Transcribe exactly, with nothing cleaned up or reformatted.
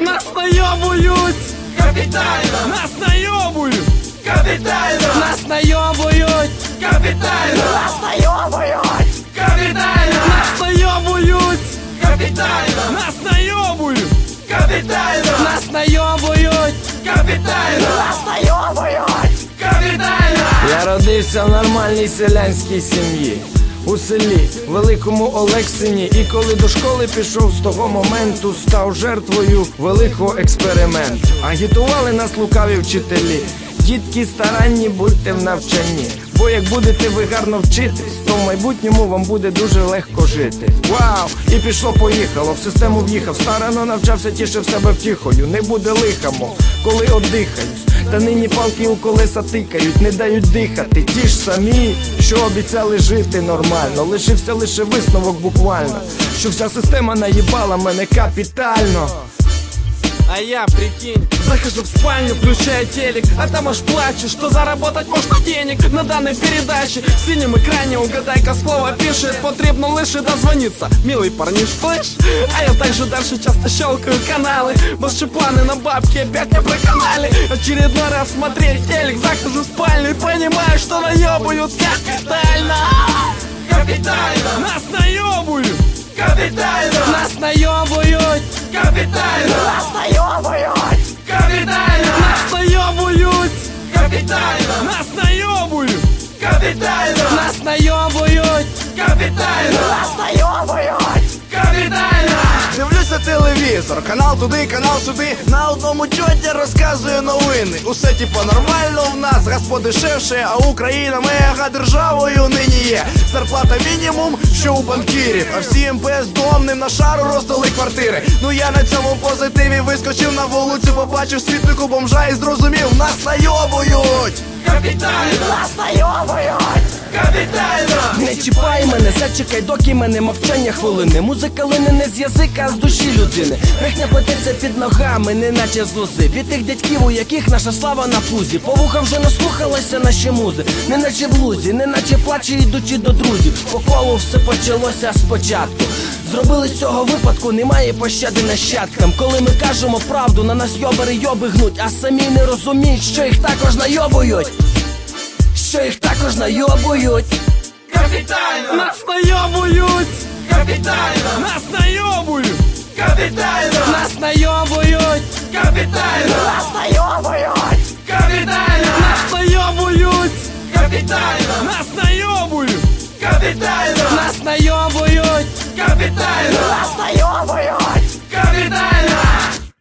Нас найобують! Капітально! Нас найобують! Капітально! Нас найобують! Капітально! Нас найобують! Капітально! Нас найобують! Капітально! Нас найобують! Капітально! Нас найобують! Капітально! Нас найобують! Капітально! Я родився в нормальній селянській сім'ї, у селі Великому Олексині. І коли до школи пішов, з того моменту став жертвою великого експерименту. Агітували нас лукаві вчителі: дітки старанні, будьте в навчанні, бо як будете ви гарно вчитись, то в майбутньому вам буде дуже легко жити. Вау! І пішло-поїхало, в систему в'їхав, старано навчався, тішив себе втіхою. Не буде лихамо, коли оддихаюсь, та нині палки у колеса тикають, не дають дихати. Ті ж самі, що обіцяли жити нормально. Лишився лише висновок буквально, що вся система наїбала мене капітально. А я, прикинь, захожу в спальню, включаю телек, а там аж плачу, что заработать можно денег на данной передаче. В синем экране угадайка слово пишет, потребно лише дозвониться. Милый парниш, слышь? А я также дальше часто щелкаю каналы. Больше планы на бабки опять не проканали. Очередной раз смотреть телек, захожу в спальню и понимаю, что наебают капитально. Капітально! Нас найобують! Капітально! Нас найобують! Капітально! Нас найобують! Капітально! Нас найобують! Капітально! Нас найобують! Капітально! Нас найобують! Капітально! Нас найобують! Капітально! Дивлюся телевізор, канал туди, канал сюди. На одному тьотя розказує новини. Усе типа нормально в нас, газ подешевше, а Україна мега державою нині є. Зарплата мінімум, що у банкірів, а всім бездомним на шару роздали квартири. Ну я на цьому позитиві вискочив на вулицю, побачив світнику бомжа і зрозумів, нас найобують. Капітально! Нас найобують! Капітально! Не чіпай мене, зачекай, доки мене мовчання хвилини. Музика лине не з язика, а з душі людини. Брехня плететься під ногами, неначе з лози. Від тих дядьків, у яких наша слава на пузі. По вухам вже наслухалися наші музи. Неначе в лузі, неначе плаче, йдучи до друзів. По колу все почалося спочатку. Зробили з цього випадку, немає пощади нащадкам. Коли ми кажемо правду, на нас йобери йоби гнуть, а самі не розуміють, що їх також найобують. Що їх також найобують. Капітально! Нас найобують! Капітально! Нас найобують! Капітально! Нас найобують! Капітально! Нас найобують! Капітально! Нас найобують! Капітально! Нас найобують! Капітально! Нас найобують! Капітально! Нас найобують!